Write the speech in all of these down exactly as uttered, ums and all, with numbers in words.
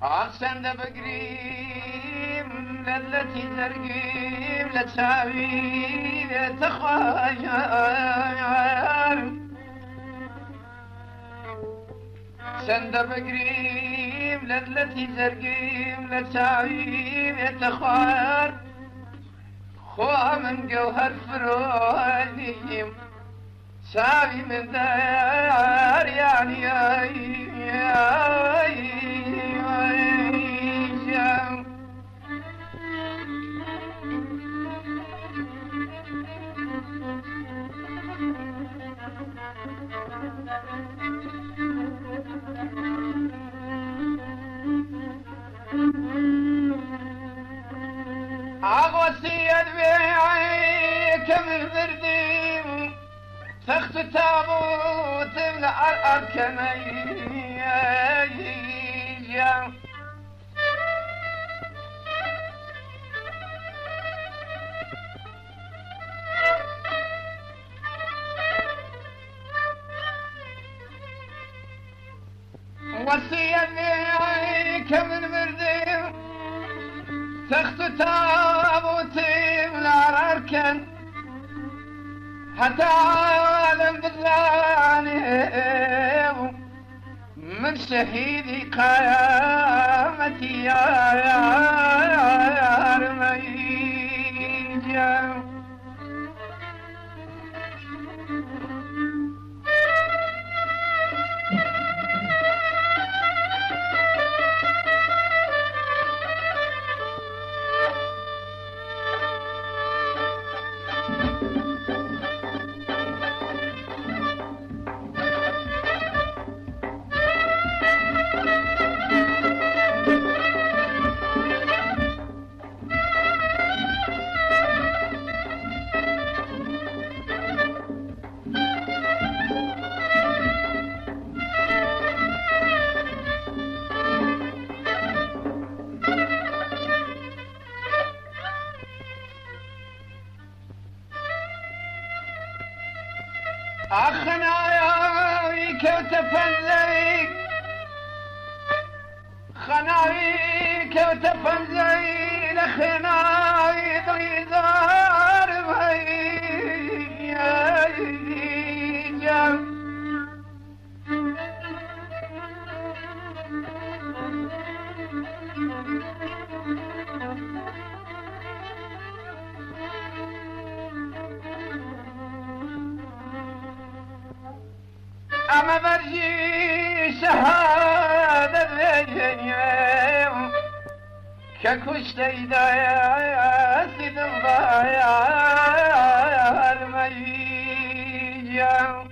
عسن بقريم للتي زرقيم لتساوي تخاير سند بقريم للتي زرقيم لتساوي تخاير خوا من جوهر فرونيم ساوي من دار يعني عغوتي أدبيعي كم البرديم تخت تابوت الأركنية وصية كم البرديم تخت تابوت الأركن حتى عالم بالله من شهيدي قيامتي يا رميجا خناوي كيف تفنزي خناوي كيف تفنزي لخناوي ضيزار بيجا أما برجي شهادة بيجيم ككوش تيدا يا سيد الضايا الميجا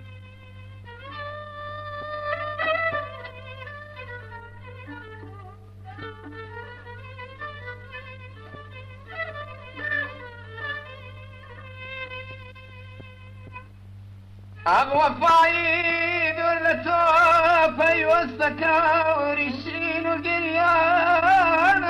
أغوى فايد ولا توفي والسكاور يشين القريان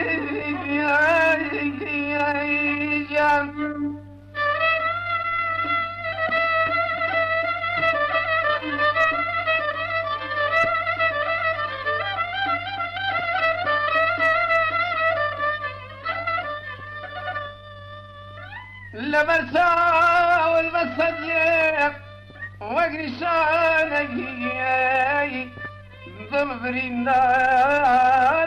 لبسا والمسجد وقرشانك ضمبر النار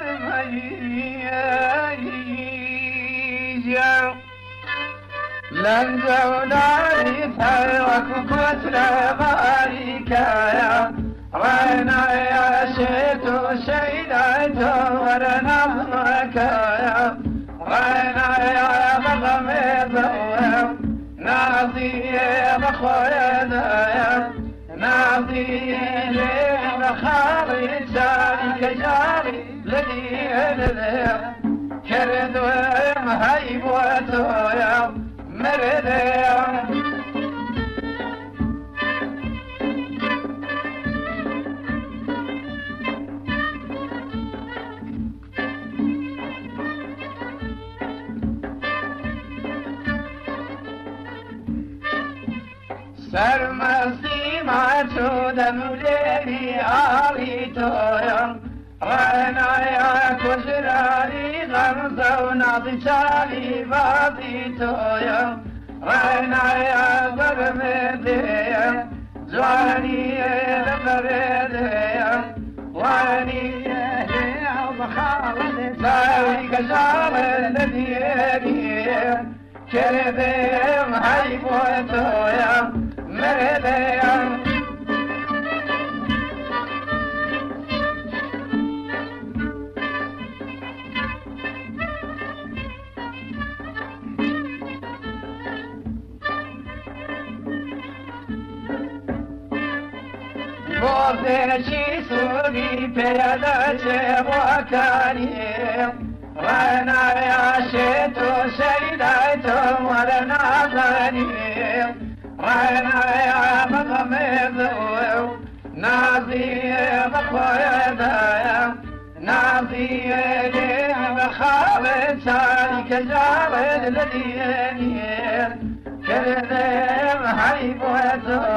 ميجا لن زولاني ثيرك وكتر باريكايا وانا يا شيتو شيدايتو ورنا بنكايا وانا يا مغمض ناضي بخويا ناضي بخاري جاري كجاري لدي لدي كرد ومهيب وتويا مرد سرمسي ما تودم لي آلي تويا رانا يا كشراري غمزة وناضي شالي باضي تويا رانا يا برمدية زواني لبردية واني يا بخالد ساوي كشار الذي كردم هيبوتو يا مردية بوزشی سوری پیاده چه وکانی رانا یاشه تو شیدای تو مرنا زنی رانا یا مغمزو نازی بخوی دایا نازی لی بخواب شاری کجاب لدینی کردم حیبوتو